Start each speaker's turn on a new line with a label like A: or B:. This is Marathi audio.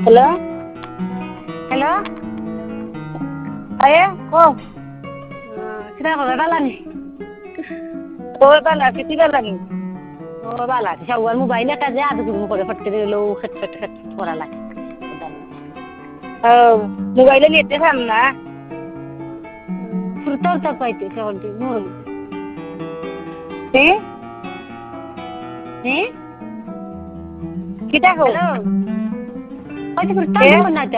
A: हॅलो
B: हॅलो
A: अये को
B: किती बाला नी
A: हो बाला किती बाला नी
B: हो बाला शाहूवर मोबाईल का जे आज गुरु को फटके लो खट खट पोराला
A: मोबाईल येते थांब ना
B: फुरतो पाहिजे शेवटी म्हणून
A: ते
B: हे
A: किती हो
B: हॅलो पाहिजे
A: ए
B: फुरतो म्हणा